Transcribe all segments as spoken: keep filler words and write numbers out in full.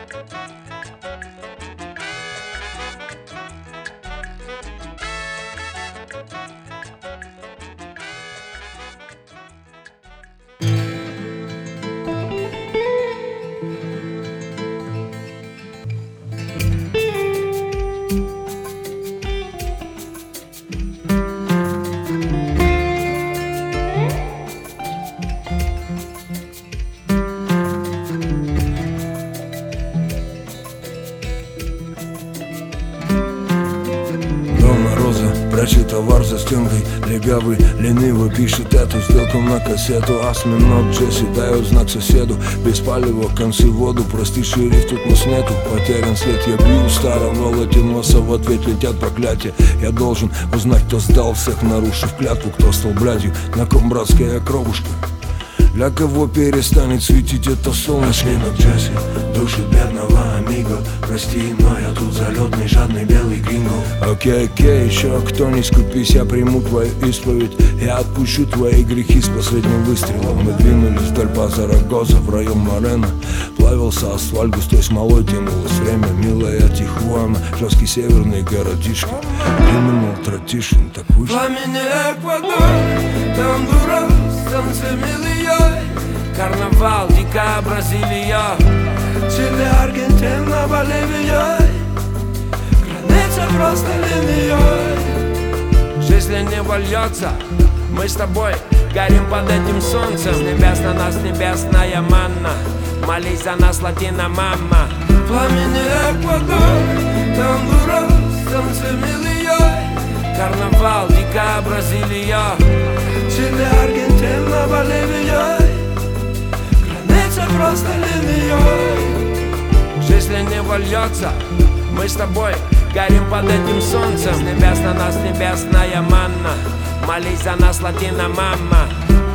Прячет товар за стенкой, легавый, лениво пишет эту сделку на кассету. Осьминог Джесси дает знак соседу, без палева, концы в воду, прости, шериф, тут нас нету. Потерян след, я бью старого латиноса, в ответ летят проклятия. Я должен узнать, кто сдал всех, нарушив клятву, кто стал блядью, на ком братская кровушка. Для кого перестанет светить это солнышко? Осьминог Джесси душит бедного амиго. Прости, но я тут залетный, жадный белый гринго. Окей, окей, еще кто не скупись, я приму твою исповедь. Я отпущу твои грехи с последним выстрелом. Мы двинулись вдоль по Зарагоза в район Морено. Плавился асфальт, густой смолой тянулось время. Милая Тихуана, жесткий северный городишко. Криминал Тратишин, так вышло. Пламени Эквадор, Гондурас, Сансе Мильой. Карнавал, дикая Бразилия, Чили, Аргентина, Боливия. Граница просто линией. Жизнь не вольется, мы с тобой горим под этим солнцем. С небес на нас небесная манна, молись за нас, латина мама. Пламени Эквадор, Гондурас, Сансе Мильой. Карнавал, дикая Бразилия, Чили, Аргентина, Боливия. Граница просто линией. Жизнь не вольется, мы с тобой горим под этим солнцем. С небес на нас небесная манна, молись за нас, латина мама.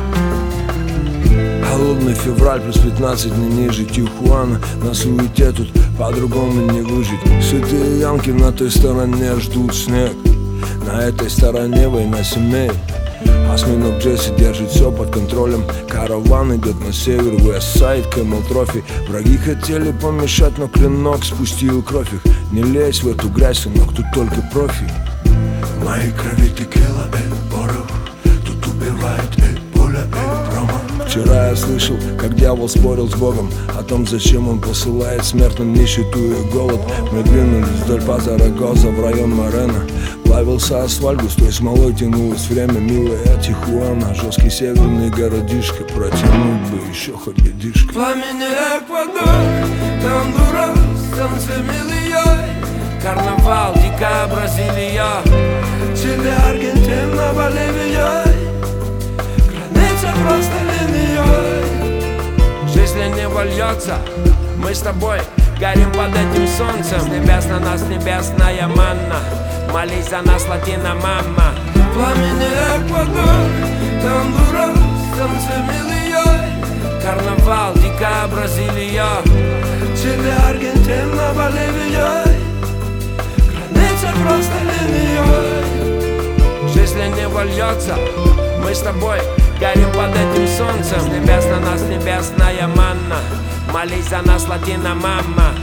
Холодный февраль, плюс пятнадцать, не ниже Тихуана. На суете тут по-другому не выжить. Сытые янки на той стороне ждут снег. На этой стороне война семей. Осьминог Джесси держит все под контролем. Караван идет на север, Уэстсайд, Кэмел Трофи. Враги хотели помешать, но клинок спустил кровь их. Не лезь в эту грязь, сынок, тут только профи. В моей крови текила, эй, порох. Тут убивает, эй, пуля, эй, промах. Вчера я слышал, как дьявол спорил с Богом о том, зачем он посылает смертным нищету и голод. Мы двинулись вдоль по Зарагоза в район Морено. Плавился асфальт, густой смолой тянулось время. Милая Тихуана, жесткий северный городишко. Протянуть бы еще хоть годишко. Пламени Эквадор, Гондурас, Сансе Мильой. Карнавал, дикая Бразилия, Чили, Аргентина, Боливия. Граница просто линией. жизнь не вольется, мы с тобой горим под этим солнцем. С небес на нас небесная манна, молись за нас, латина мама. Пламени Эквадор, Гондурас, Сансе Мильой. Карнавал, дикая Бразилия, Чили, Аргентина, Боливия. Граница просто линией. жизнь не вольется, мы с тобой горим под этим солнцем. С небес на нас небесная манна, молись за нас, латина мама.